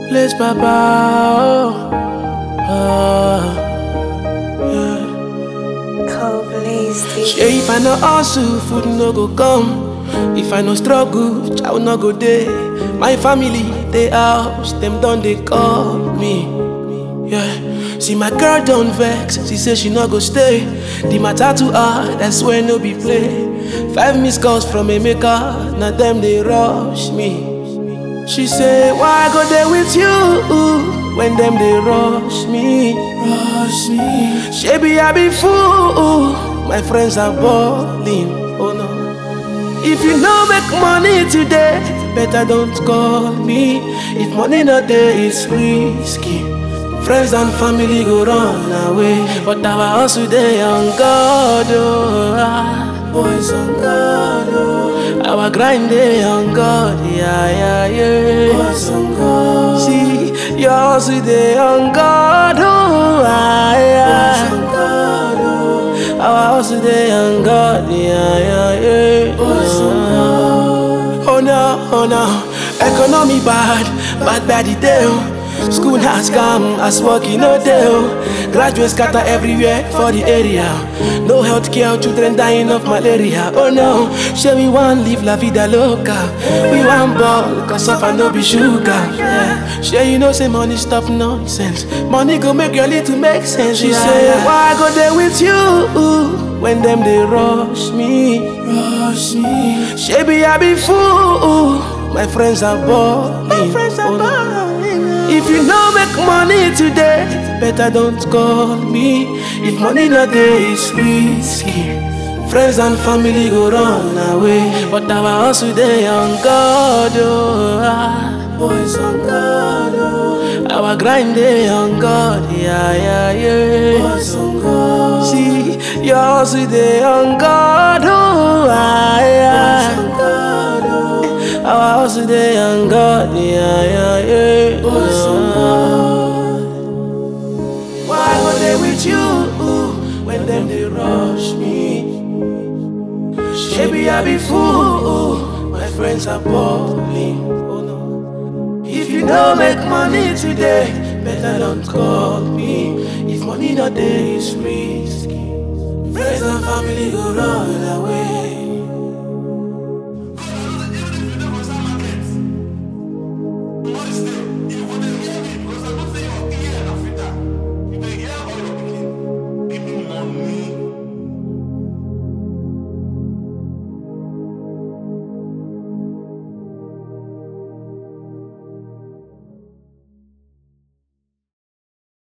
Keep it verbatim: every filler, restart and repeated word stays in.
Bless Papa, oh, ah, yeah. Yeah, if I no hustle, food no go come. If I no struggle, child no go day. My family, they house, them done they call me. Yeah, see my girl don't vex. She say she no go stay. The matter to her, that's when no be play. Five missed calls from a maker, now them they rush me. She say, why go there with you when them they rush me? Rush me. She be I be fool. My friends are balling. Oh no. If you no make money today, better don't call me. If money not there, it's risky. Friends and family go run away, but our hustle they on God. Oh, ah. Boys on God. Oh. Our grind they on God. Yeah, yeah, yeah. Boys on God. See, your hustle they on God. Oh, ah, yeah. Boys on God. Oh. Our hustle they on God. Yeah, yeah, yeah. Boys on God. Oh no, oh no. Economy bad, bad bad the deal. School has come, as working no deal. Graduates scatter everywhere for the area. No healthcare, children dying of malaria. Oh no, shall we want live la vida loca? We want ball, cause suffer no be sugar. Yeah. Shall you know say money stop nonsense? Money go make your little make sense. She yeah. say, why go there with you when them they rush me? Rush me. She be I be fool. My friends are balling. My friends are oh, balling. If you no make money today, better don't call me. If money not there, it's risky. Friends and family go run away, but our hustle they on God. Oh, ah. Boys on God. Oh. Our grind they on God. Yeah, yeah, yeah. Boys on God. See, your hustle they on God. Oh, ah, yeah. Boys on God. Oh. Our hustle they on God. Yeah, yeah, yeah. Boys on God. Why go they with you when them they rush me? Maybe I be fool. My friends are balling. Oh no. If you don't make money today, better don't call me. If money not there, it's risky. Friends and family go run away.